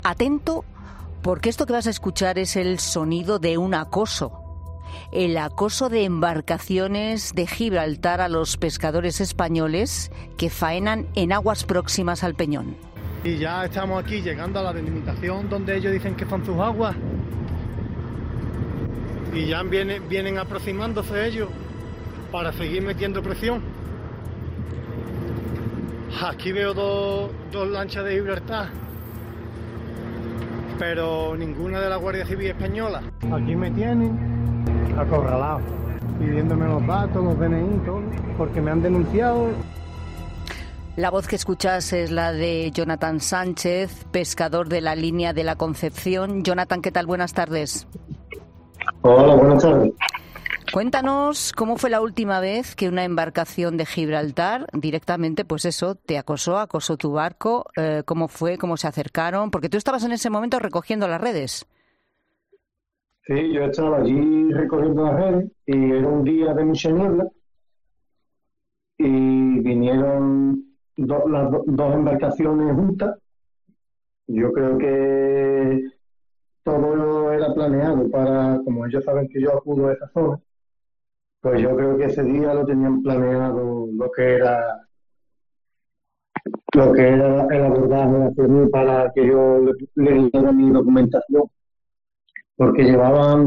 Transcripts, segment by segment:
Atento, porque esto que vas a escuchar es el sonido de un acoso. El acoso de embarcaciones de Gibraltar a los pescadores españoles que faenan en aguas próximas al Peñón. Y ya estamos aquí llegando a la delimitación donde ellos dicen que están sus aguas. Y ya vienen aproximándose ellos para seguir metiendo presión. Aquí veo dos lanchas de Gibraltar, pero ninguna de la Guardia Civil Española. Aquí me tienen acorralado, pidiéndome los datos, los DNI, todo, porque me han denunciado. La voz que escuchas es la de Jonathan Sánchez, pescador de la línea de la Concepción. Jonathan, ¿qué tal? Buenas tardes. Hola, buenas tardes. Cuéntanos cómo fue la última vez que una embarcación de Gibraltar directamente, pues eso, te acosó tu barco. ¿Cómo fue? ¿Cómo se acercaron? Porque tú estabas en ese momento recogiendo las redes. Sí, yo estaba allí recogiendo las redes y era un día de mucha niebla y vinieron las dos embarcaciones juntas. Yo creo que todo era planeado para, como ellos saben que yo acudo a esa zona, pues yo creo que ese día lo tenían planeado lo que era el abordaje hacia mí para que yo le diera mi documentación, porque llevaban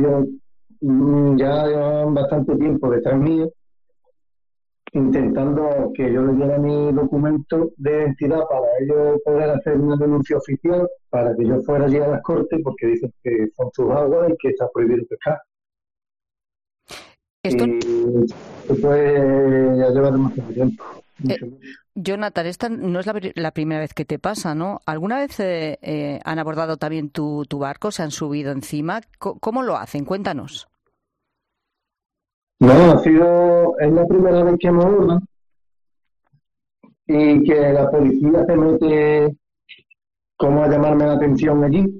bastante tiempo detrás mío intentando que yo les diera mi documento de identidad para ellos poder hacer una denuncia oficial para que yo fuera allí a las cortes, porque dicen que son sus aguas y que está prohibido pescar. Esto... Y pues ya lleva demasiado tiempo. Jonathan, esta no es la primera vez que te pasa, ¿no? ¿Alguna vez han abordado también tu barco, se han subido encima? ¿Cómo lo hacen? Cuéntanos. No, es la primera vez que me abordan y que la policía se mete como a llamarme la atención allí,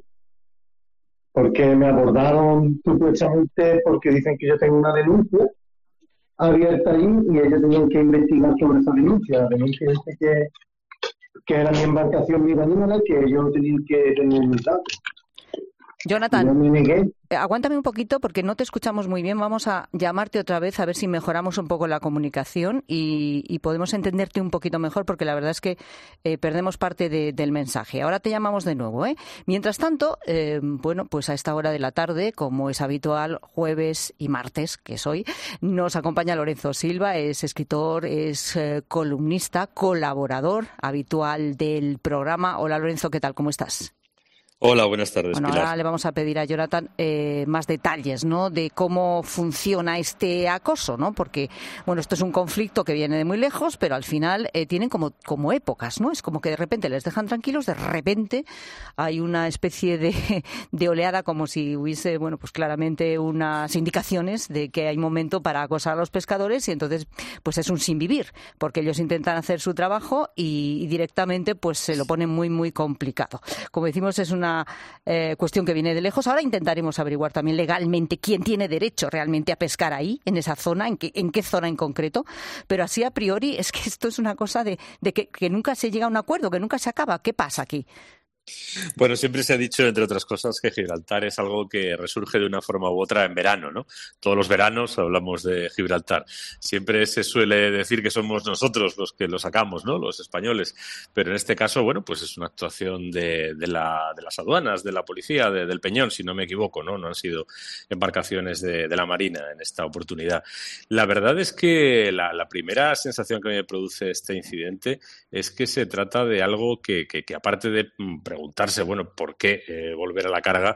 porque me abordaron supuestamente porque dicen que yo tengo una denuncia abierta ahí y ellos tenían que investigar sobre esa denuncia. La denuncia dice que era mi embarcación libanesa, que yo tenía que tener mis datos. Jonathan, aguántame un poquito porque no te escuchamos muy bien. Vamos a llamarte otra vez a ver si mejoramos un poco la comunicación y podemos entenderte un poquito mejor, porque la verdad es que perdemos parte del mensaje. Ahora te llamamos de nuevo, ¿eh? Mientras tanto, bueno, pues a esta hora de la tarde, como es habitual, jueves y martes, que es hoy, nos acompaña Lorenzo Silva. Es escritor, es columnista, colaborador habitual del programa. Hola Lorenzo, ¿qué tal? ¿Cómo estás? Hola, buenas tardes, bueno, Pilar. Ahora le vamos a pedir a Jonathan más detalles, ¿no?, de cómo funciona este acoso, ¿no? Porque, bueno, esto es un conflicto que viene de muy lejos, pero al final tienen como épocas, ¿no? Es como que de repente les dejan tranquilos, de repente hay una especie de oleada, como si hubiese, bueno, pues claramente unas indicaciones de que hay momento para acosar a los pescadores, y entonces pues es un sinvivir, porque ellos intentan hacer su trabajo y directamente pues se lo ponen muy, muy complicado. Como decimos, es una cuestión que viene de lejos. Ahora intentaremos averiguar también legalmente quién tiene derecho realmente a pescar ahí, en esa zona, en qué zona en concreto, pero así a priori es que esto es una cosa de que nunca se llega a un acuerdo, que nunca se acaba. ¿Qué pasa aquí? Bueno, siempre se ha dicho, entre otras cosas, que Gibraltar es algo que resurge de una forma u otra en verano, ¿no? Todos los veranos hablamos de Gibraltar. Siempre se suele decir que somos nosotros los que lo sacamos, ¿no?, los españoles. Pero en este caso, bueno, pues es una actuación de las aduanas, de la policía, del Peñón, si no me equivoco, ¿no? No han sido embarcaciones de la Marina en esta oportunidad. La verdad es que la primera sensación que me produce este incidente es que se trata de algo que aparte de preguntarse, bueno, ¿por qué volver a la carga?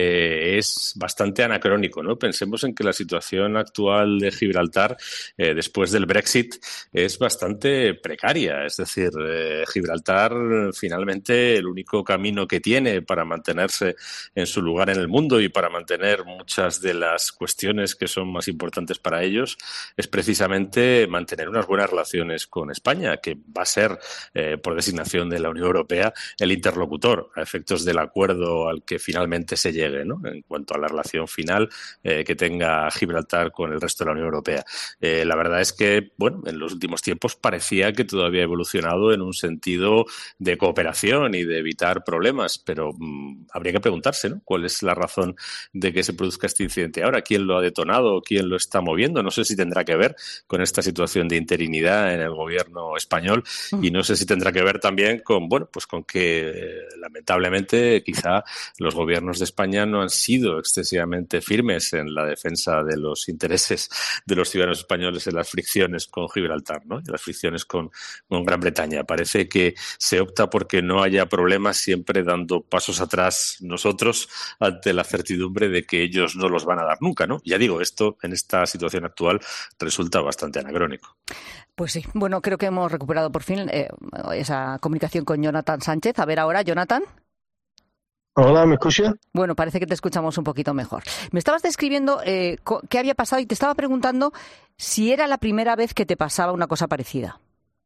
Es bastante anacrónico, ¿no? Pensemos en que la situación actual de Gibraltar, después del Brexit, es bastante precaria. Es decir, Gibraltar, finalmente, el único camino que tiene para mantenerse en su lugar en el mundo y para mantener muchas de las cuestiones que son más importantes para ellos, es precisamente mantener unas buenas relaciones con España, que va a ser, por designación de la Unión Europea, el interlocutor interlocutor a efectos del acuerdo al que finalmente se llegue, ¿no? En cuanto a la relación final que tenga Gibraltar con el resto de la Unión Europea. La verdad es que, bueno, en los últimos tiempos parecía que todo había evolucionado en un sentido de cooperación y de evitar problemas, pero habría que preguntarse, ¿no? ¿Cuál es la razón de que se produzca este incidente ahora? ¿Quién lo ha detonado? ¿Quién lo está moviendo? No sé si tendrá que ver con esta situación de interinidad en el gobierno español y no sé si tendrá que ver también con, bueno, pues con que lamentablemente quizá los gobiernos de España no han sido excesivamente firmes en la defensa de los intereses de los ciudadanos españoles en las fricciones con Gibraltar, ¿no? Y las fricciones con Gran Bretaña. Parece que se opta porque no haya problemas, siempre dando pasos atrás nosotros ante la certidumbre de que ellos no los van a dar nunca, ¿no? Ya digo, esto en esta situación actual resulta bastante anacrónico. Pues sí, bueno, creo que hemos recuperado por fin esa comunicación con Jonathan Sánchez. A ver ahora, Jonathan. Hola, ¿me escuchas? Bueno, parece que te escuchamos un poquito mejor. Me estabas describiendo qué había pasado y te estaba preguntando si era la primera vez que te pasaba una cosa parecida.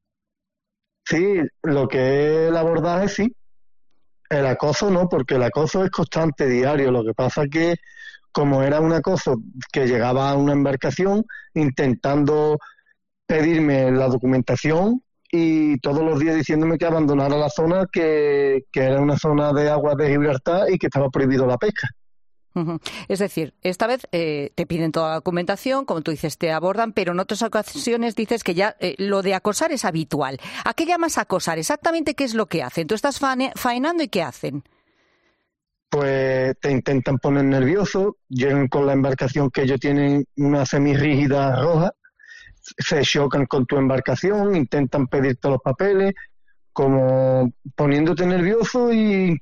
Sí, lo que es el abordaje sí. El acoso no, porque el acoso es constante, diario. Lo que pasa que como era un acoso que llegaba a una embarcación intentando pedirme la documentación y todos los días diciéndome que abandonara la zona, que era una zona de aguas de Gibraltar y que estaba prohibido la pesca. Uh-huh. Es decir, esta vez te piden toda la documentación, como tú dices, te abordan, pero en otras ocasiones dices que ya lo de acosar es habitual. ¿A qué llamas acosar? Exactamente qué es lo que hacen. Tú estás faenando y ¿qué hacen? Pues te intentan poner nervioso, llegan con la embarcación que ellos tienen una semirrígida roja, se chocan con tu embarcación, intentan pedirte los papeles, como poniéndote nervioso y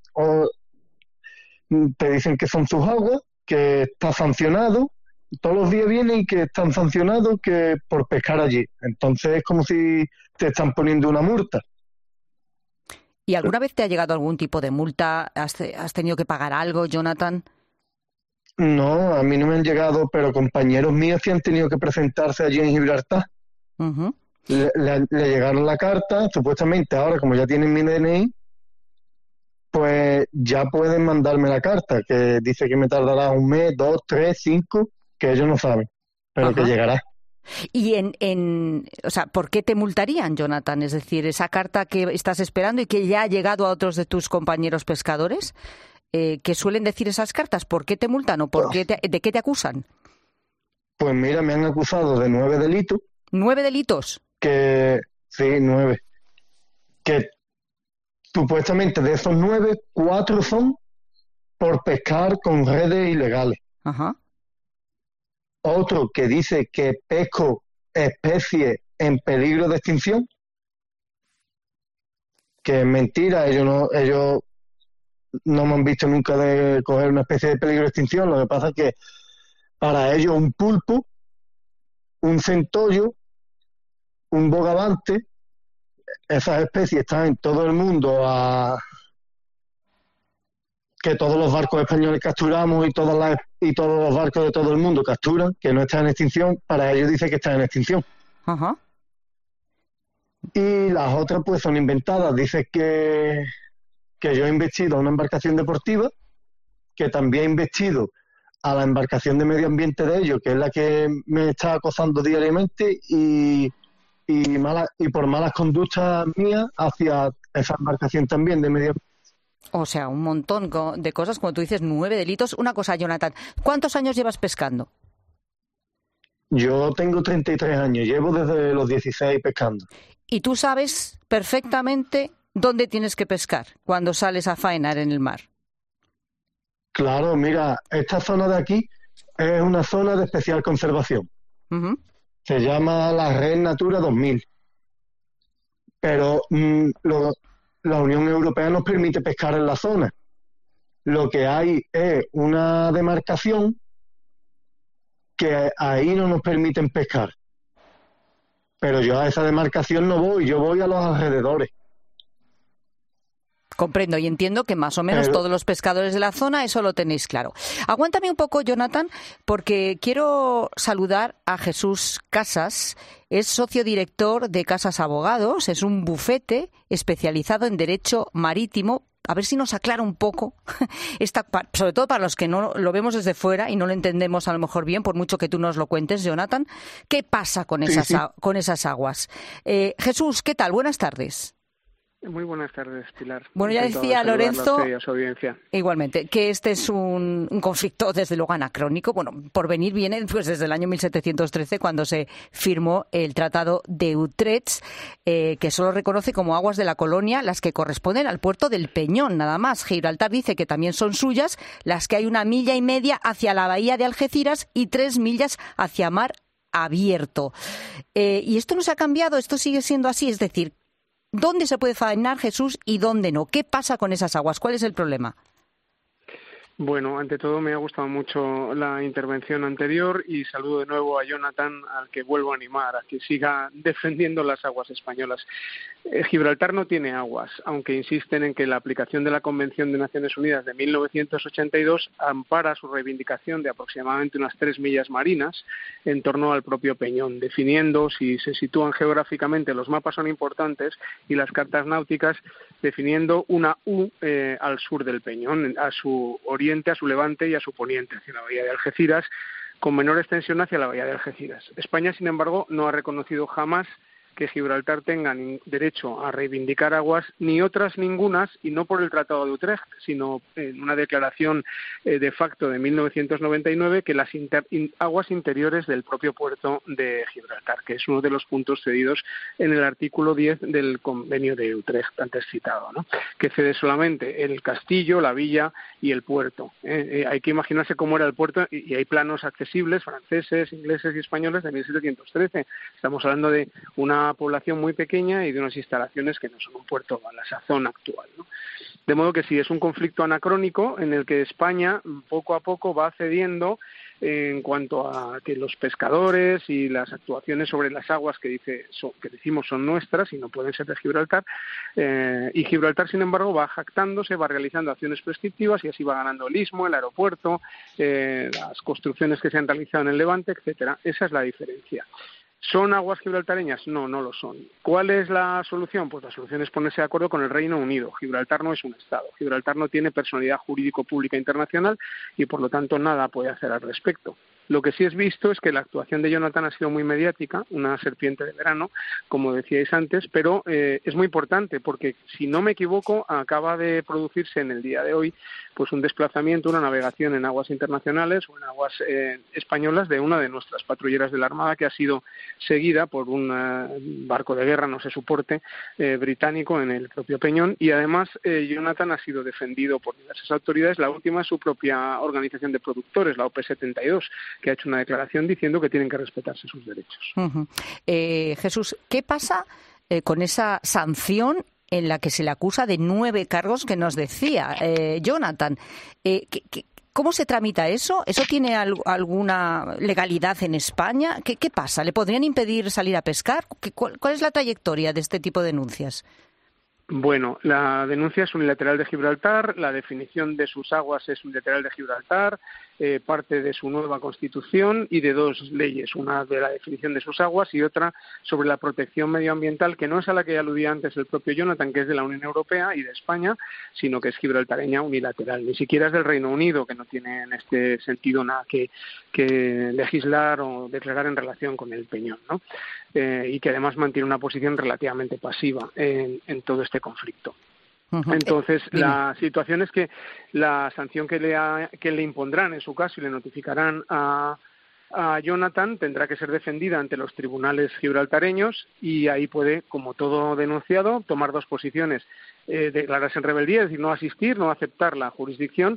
te dicen que son sus aguas, que está sancionado, todos los días vienen y que están sancionados que por pescar allí. Entonces es como si te están poniendo una multa. ¿Y alguna vez te ha llegado algún tipo de multa? ¿Has tenido que pagar algo, Jonathan? No, a mí no me han llegado, pero compañeros míos sí han tenido que presentarse allí en Gibraltar. Uh-huh. Le llegaron la carta, supuestamente ahora como ya tienen mi DNI, pues ya pueden mandarme la carta, que dice que me tardará 1 mes, 2, 3, 5, que ellos no saben, pero Ajá. que llegará. ¿Y o sea, por qué te multarían, Jonathan? Es decir, esa carta que estás esperando y que ya ha llegado a otros de tus compañeros pescadores, ¿qué suelen decir esas cartas? ¿Por qué te multan o de qué te acusan? Pues mira, me han acusado de 9 delitos. ¿9 delitos? Sí, 9. Que supuestamente de esos 9, 4 son por pescar con redes ilegales. Ajá. Otro que dice que pesco especies en peligro de extinción, que es mentira, ellos no me han visto nunca de coger una especie de peligro de extinción. Lo que pasa es que para ellos un pulpo, un centollo, un bogavante, esas especies están en todo el mundo, que todos los barcos españoles capturamos y todos los barcos de todo el mundo capturan, que no están en extinción. Para ellos dice que están en extinción. Ajá. Y las otras pues son inventadas. Dice que yo he investido a una embarcación deportiva, que también he investido a la embarcación de medio ambiente de ellos, que es la que me está acosando diariamente, y por malas conductas mías hacia esa embarcación también de medio ambiente. O sea, un montón de cosas, como tú dices, 9 delitos. Una cosa, Jonathan, ¿cuántos años llevas pescando? Yo tengo 33 años, llevo desde los 16 pescando. Y tú sabes perfectamente dónde tienes que pescar cuando sales a faenar en el mar. Claro, mira, esta zona de aquí es una zona de especial conservación. Uh-huh. Se llama la Red Natura 2000. Pero la Unión Europea nos permite pescar en la zona. Lo que hay es una demarcación que ahí no nos permiten pescar. Pero yo a esa demarcación no voy, yo voy a los alrededores. Comprendo y entiendo que más o menos todos los pescadores de la zona eso lo tenéis claro. Aguántame un poco, Jonathan, porque quiero saludar a Jesús Casas. Es socio director de Casas Abogados, es un bufete especializado en derecho marítimo a ver si nos aclara un poco, sobre todo para los que no lo vemos desde fuera y no lo entendemos a lo mejor bien, por mucho que tú nos lo cuentes, Jonathan, ¿qué pasa con esas aguas? Jesús, ¿qué tal? Buenas tardes. Muy buenas tardes, Pilar. Bueno, ya decía Lorenzo, a su audiencia. Igualmente, que este es un conflicto desde luego anacrónico. Bueno, por venir viene pues desde el año 1713, cuando se firmó el Tratado de Utrecht, que solo reconoce como aguas de la colonia las que corresponden al puerto del Peñón, nada más. Gibraltar dice que también son suyas las que hay 1,5 millas hacia la bahía de Algeciras y 3 millas hacia mar abierto. Y esto no se ha cambiado, esto sigue siendo así, es decir, ¿dónde se puede faenar, Jesús, y dónde no? ¿Qué pasa con esas aguas? ¿Cuál es el problema? Bueno, ante todo me ha gustado mucho la intervención anterior y saludo de nuevo a Jonathan, al que vuelvo a animar a que siga defendiendo las aguas españolas. Gibraltar no tiene aguas, aunque insisten en que la aplicación de la Convención de Naciones Unidas de 1982 ampara su reivindicación de aproximadamente unas 3 millas marinas en torno al propio Peñón, definiendo, si se sitúan geográficamente, los mapas son importantes y las cartas náuticas, definiendo una U al sur del Peñón, a su oriente, a su levante y a su poniente, hacia la bahía de Algeciras, con menor extensión hacia la bahía de Algeciras. España, sin embargo, no ha reconocido jamás que Gibraltar tenga derecho a reivindicar aguas, ni otras ningunas, y no por el Tratado de Utrecht, sino en una declaración de facto de 1999, que las aguas interiores del propio puerto de Gibraltar, que es uno de los puntos cedidos en el artículo 10 del Convenio de Utrecht, antes citado, ¿no? Que cede solamente el castillo, la villa y el puerto. Hay que imaginarse cómo era el puerto, y hay planos accesibles, franceses, ingleses y españoles, de 1713. Estamos hablando de una población muy pequeña y de unas instalaciones que no son un puerto a la sazón actual, ¿no? De modo que sí, es un conflicto anacrónico en el que España poco a poco va cediendo en cuanto a que los pescadores y las actuaciones sobre las aguas que decimos son nuestras y no pueden ser de Gibraltar, y Gibraltar, sin embargo, va jactándose, va realizando acciones prescriptivas y así va ganando el istmo, el aeropuerto, las construcciones que se han realizado en el Levante, etcétera. Esa es la diferencia. ¿Son aguas gibraltareñas? No, no lo son. ¿Cuál es la solución? Pues la solución es ponerse de acuerdo con el Reino Unido. Gibraltar no es un Estado. Gibraltar no tiene personalidad jurídico-pública internacional y, por lo tanto, nada puede hacer al respecto. Lo que sí es visto es que la actuación de Jonathan ha sido muy mediática, una serpiente de verano, como decíais antes, pero es muy importante porque, si no me equivoco, acaba de producirse en el día de hoy pues un desplazamiento, una navegación en aguas internacionales o en aguas españolas de una de nuestras patrulleras de la Armada, que ha sido seguida por un barco de guerra, no sé su porte, británico en el propio Peñón, y además Jonathan ha sido defendido por diversas autoridades, la última es su propia organización de productores, la OP72, que ha hecho una declaración diciendo que tienen que respetarse sus derechos. Uh-huh. Jesús, ¿qué pasa con esa sanción en la que se le acusa de 9 cargos que nos decía Jonathan? ¿Cómo se tramita eso? ¿Eso tiene alguna legalidad en España? ¿Qué pasa? ¿Le podrían impedir salir a pescar? ¿Cuál es la trayectoria de este tipo de denuncias? Bueno, la denuncia es unilateral de Gibraltar, la definición de sus aguas es unilateral de Gibraltar, parte de su nueva constitución y de 2 leyes, una de la definición de sus aguas y otra sobre la protección medioambiental, que no es a la que aludía antes el propio Jonathan, que es de la Unión Europea y de España, sino que es gibraltareña unilateral. Ni siquiera es del Reino Unido, que no tiene en este sentido nada que legislar o declarar en relación con el Peñón, ¿no? Y que además mantiene una posición relativamente pasiva en todo este conflicto. Entonces, la situación es que la sanción que le impondrán en su caso y le notificarán a Jonathan tendrá que ser defendida ante los tribunales gibraltareños y ahí puede, como todo denunciado, tomar 2 posiciones: declararse en rebeldía, es decir, no asistir, no aceptar la jurisdicción,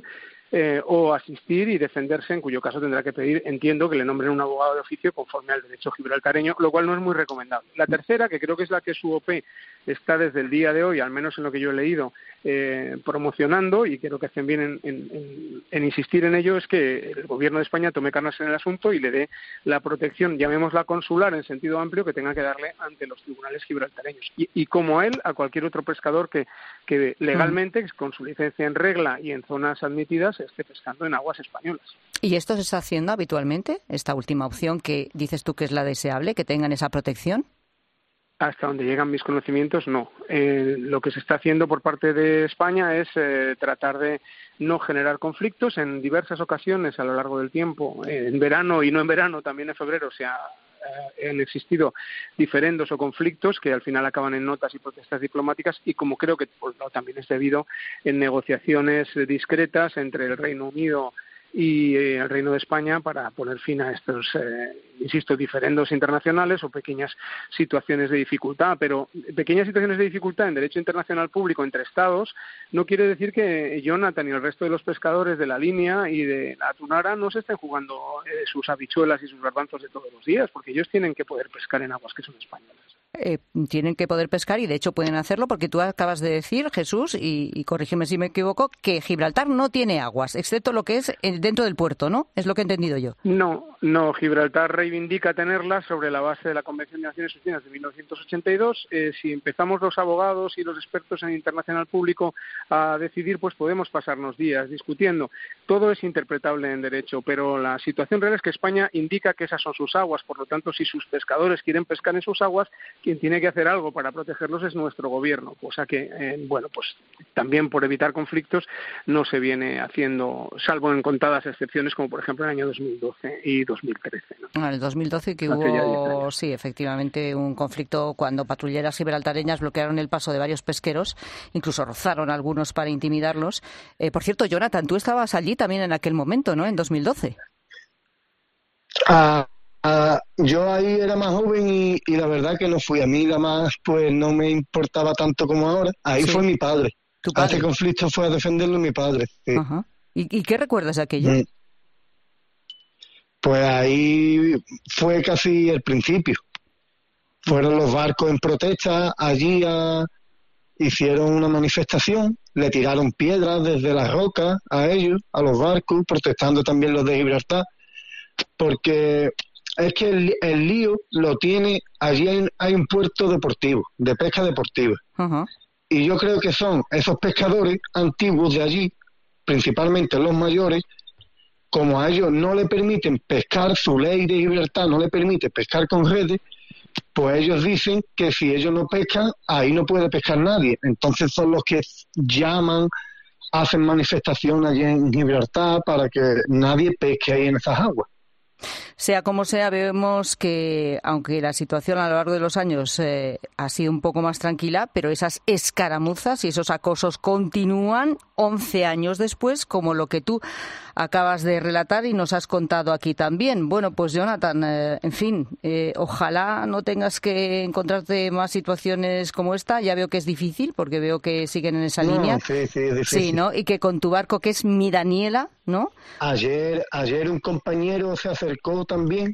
o asistir y defenderse, en cuyo caso tendrá que pedir, entiendo, que le nombren un abogado de oficio conforme al derecho gibraltareño, lo cual no es muy recomendable. La tercera, que creo que es la que su OP está desde el día de hoy, al menos en lo que yo he leído, promocionando, y creo que hacen bien en insistir en ello, es que el gobierno de España tome cartas en el asunto y le dé la protección, llamémosla consular en sentido amplio, que tenga que darle ante los tribunales gibraltareños. Y como a él, a cualquier otro pescador que legalmente, con su licencia en regla y en zonas admitidas, esté pescando en aguas españolas. ¿Y esto se está haciendo habitualmente? ¿Esta última opción que dices tú que es la deseable, que tengan esa protección? Hasta donde llegan mis conocimientos, no. Lo que se está haciendo por parte de España es tratar de no generar conflictos. En diversas ocasiones a lo largo del tiempo, en verano y no en verano, también en febrero, han existido diferendos o conflictos que al final acaban en notas y protestas diplomáticas, y como creo que también es debido, en negociaciones discretas entre el Reino Unido y el Reino de España para poner fin a estos, insisto, diferendos internacionales o pequeñas situaciones de dificultad. Pero pequeñas situaciones de dificultad en derecho internacional público entre Estados no quiere decir que Jonathan y el resto de los pescadores de la línea y de la atunara no se estén jugando sus habichuelas y sus garbanzos de todos los días, porque ellos tienen que poder pescar en aguas que son españolas. Tienen que poder pescar, y de hecho pueden hacerlo, porque tú acabas de decir, Jesús, y corrígeme si me equivoco, que Gibraltar no tiene aguas, excepto lo que es dentro del puerto, ¿no? Es lo que he entendido yo. No, Gibraltar reivindica tenerlas sobre la base de la Convención de Naciones Unidas de 1982. Si empezamos los abogados y los expertos en internacional público a decidir, pues podemos pasarnos días discutiendo. Todo es interpretable en derecho, pero la situación real es que España indica que esas son sus aguas. Por lo tanto, si sus pescadores quieren pescar en sus aguas, quien tiene que hacer algo para protegerlos es nuestro gobierno, cosa que, pues también por evitar conflictos no se viene haciendo, salvo en contadas excepciones, como por ejemplo en el año 2012 y 2013. ¿no? En el 2012 que hubo, sí, efectivamente, un conflicto cuando patrulleras gibraltareñas bloquearon el paso de varios pesqueros, incluso rozaron a algunos para intimidarlos. Por cierto, Jonathan, tú estabas allí también en aquel momento, ¿no?, en 2012. Yo ahí era más joven y la verdad que no fui. A mí la más, pues no me importaba tanto como ahora. Ahí sí. Fue mi padre. ¿Tu padre? Este conflicto fue a defenderlo mi padre. Sí. Ajá. ¿Y qué recuerdas de aquello? Pues ahí fue casi el principio. Fueron los barcos en protesta, allí hicieron una manifestación, le tiraron piedras desde las rocas a ellos, a los barcos, protestando también los de Gibraltar, porque es que el lío lo tiene, allí hay un puerto deportivo, de pesca deportiva. Uh-huh. Y yo creo que son esos pescadores antiguos de allí, principalmente los mayores, como a ellos no le permiten pescar, su ley de Gibraltar no le permite pescar con redes, pues ellos dicen que si ellos no pescan, ahí no puede pescar nadie. Entonces son los que llaman, hacen manifestación allí en Gibraltar para que nadie pesque ahí en esas aguas. Sea como sea, vemos que, aunque la situación a lo largo de los años ha sido un poco más tranquila, pero esas escaramuzas y esos acosos continúan 11 años después, como lo que tú acabas de relatar y nos has contado aquí también. Bueno, pues Jonathan, en fin, ojalá no tengas que encontrarte más situaciones como esta. Ya veo que es difícil, porque veo que siguen en esa línea. Sí, es difícil. Sí, ¿no? Y que con tu barco, que es mi Daniela, ¿no? Ayer un compañero se acercó también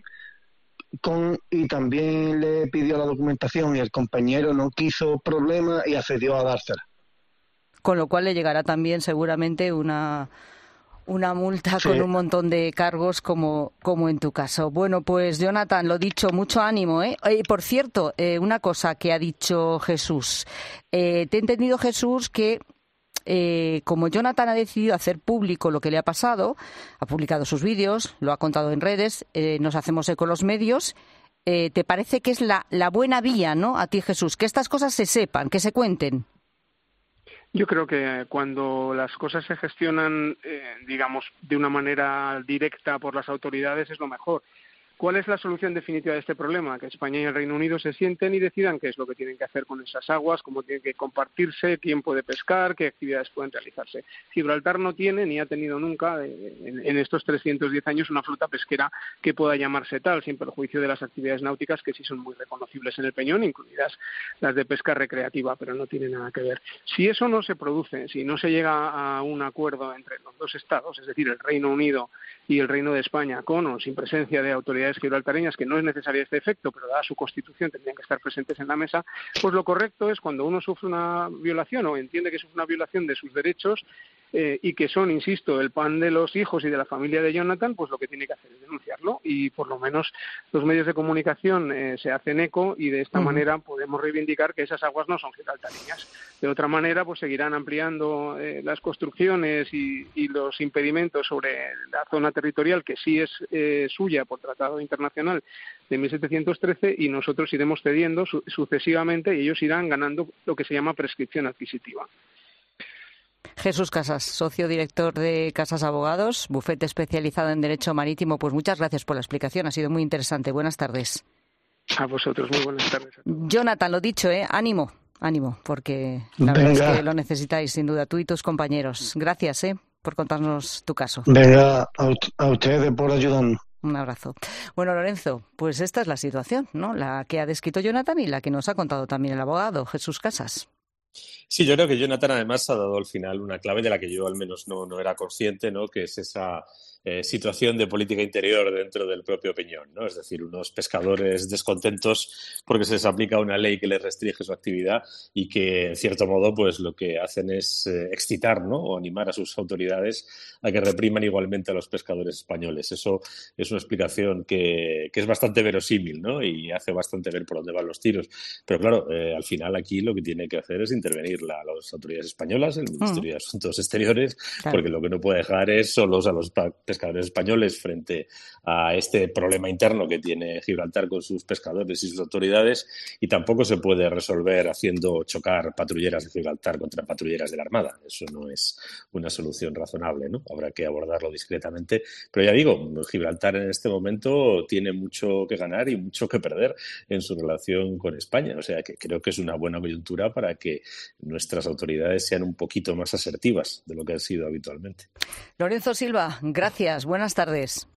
y también le pidió la documentación y el compañero no quiso problema y accedió a dársela. Con lo cual le llegará también seguramente una multa con un montón de cargos como en tu caso. Bueno, pues Jonathan, lo dicho, mucho ánimo, ¿eh? Por cierto, una cosa que ha dicho Jesús. Te he entendido, Jesús, que como Jonathan ha decidido hacer público lo que le ha pasado, ha publicado sus vídeos, lo ha contado en redes, nos hacemos eco los medios, ¿te parece que es la buena vía, ¿no? A ti, Jesús, que estas cosas se sepan, que se cuenten. Yo creo que cuando las cosas se gestionan, digamos, de una manera directa por las autoridades es lo mejor. ¿Cuál es la solución definitiva de este problema? Que España y el Reino Unido se sienten y decidan qué es lo que tienen que hacer con esas aguas, cómo tienen que compartirse, tiempo de pescar, qué actividades pueden realizarse. Gibraltar no tiene ni ha tenido nunca en estos 310 años una flota pesquera que pueda llamarse tal, sin perjuicio de las actividades náuticas que sí son muy reconocibles en el Peñón, incluidas las de pesca recreativa, pero no tiene nada que ver. Si eso no se produce, si no se llega a un acuerdo entre los dos estados, es decir, el Reino Unido y el Reino de España, con o sin presencia de autoridades gibraltareñas, que no es necesario este efecto, pero dada su constitución tendrían que estar presentes en la mesa, pues lo correcto es cuando uno sufre una violación o entiende que sufre una violación de sus derechos, y que son, insisto, el pan de los hijos y de la familia de Jonathan, pues lo que tiene que hacer es denunciarlo, y por lo menos los medios de comunicación se hacen eco, y de esta manera podemos reivindicar que esas aguas no son gibraltarinas. De otra manera, pues seguirán ampliando las construcciones y los impedimentos sobre la zona territorial, que sí es suya por tratado internacional de 1713, y nosotros iremos cediendo sucesivamente, y ellos irán ganando lo que se llama prescripción adquisitiva. Jesús Casas, socio director de Casas Abogados, bufete especializado en Derecho Marítimo, pues muchas gracias por la explicación, ha sido muy interesante. Buenas tardes. A vosotros, muy buenas tardes. Jonathan, lo dicho, ánimo, porque la verdad es que lo necesitáis, sin duda, tú y tus compañeros. Gracias, por contarnos tu caso. Venga, a ustedes por ayudarnos. Un abrazo. Bueno, Lorenzo, pues esta es la situación, ¿no? La que ha descrito Jonathan y la que nos ha contado también el abogado, Jesús Casas. Sí, yo creo que Jonathan además ha dado al final una clave de la que yo al menos no era consciente, ¿no? Que es esa situación de política interior dentro del propio Peñón, ¿no? Es decir, unos pescadores descontentos porque se les aplica una ley que les restringe su actividad y que, en cierto modo, pues lo que hacen es excitar, ¿no? O animar a sus autoridades a que repriman igualmente a los pescadores españoles. Eso es una explicación que es bastante verosímil, ¿no? Y hace bastante ver por dónde van los tiros. Pero claro, al final aquí lo que tiene que hacer es intervenir las autoridades españolas, el Ministerio de Asuntos Exteriores, claro, porque lo que no puede dejar es solos a los pescadores españoles frente a este problema interno que tiene Gibraltar con sus pescadores y sus autoridades, y tampoco se puede resolver haciendo chocar patrulleras de Gibraltar contra patrulleras de la Armada. Eso no es una solución razonable, ¿no? Habrá que abordarlo discretamente. Pero ya digo, Gibraltar en este momento tiene mucho que ganar y mucho que perder en su relación con España. O sea que creo que es una buena coyuntura para que nuestras autoridades sean un poquito más asertivas de lo que han sido habitualmente. Lorenzo Silva, gracias. Buenas tardes.